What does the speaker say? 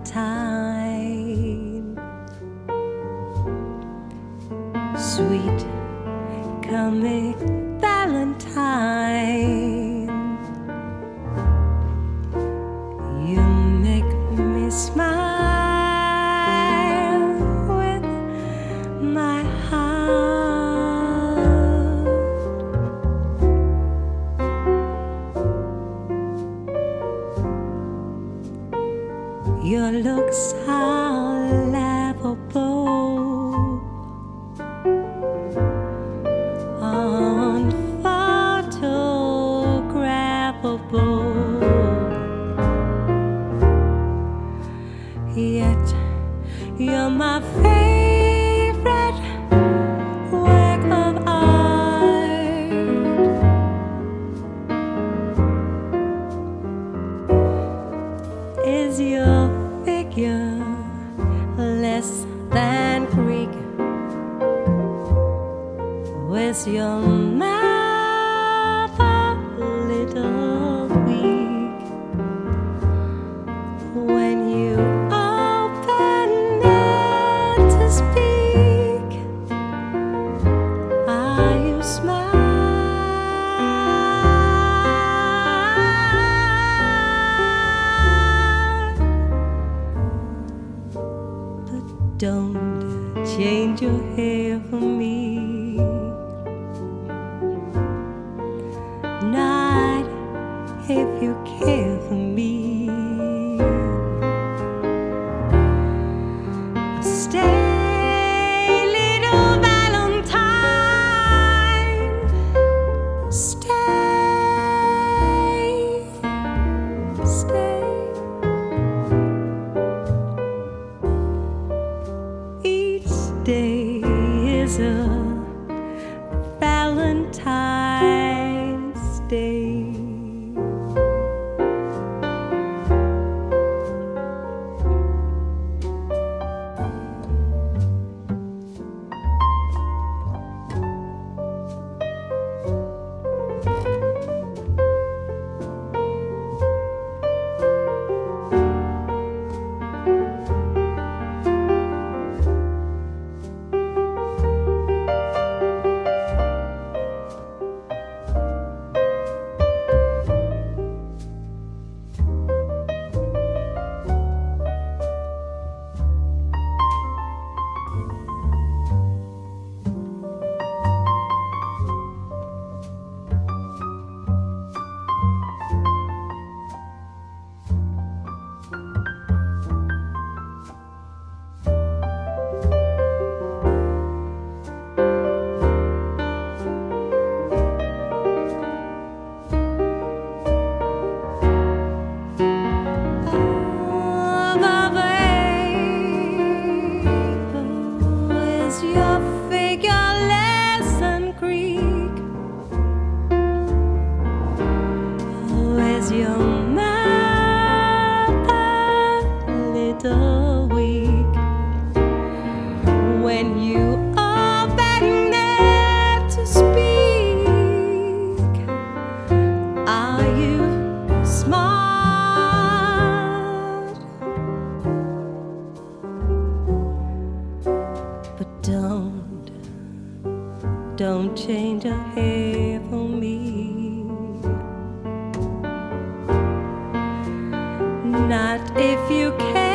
Valentine. Sweet comic Valentine, you make me smile with my heart. Your looks are laughable, unphotographable, yet you're my favorite work of art. Is your figure less than Greek? Was your mouth a little weak when you opened it to speak? Are you smart? But don't change your hair for me. Not if you care for me. Stay, little Valentine. Stay, stay. Each day is a Valentine's Day. Your mouth a little weak when you open it to speak? Are you smart? But don't change your hair for me. Not if you care.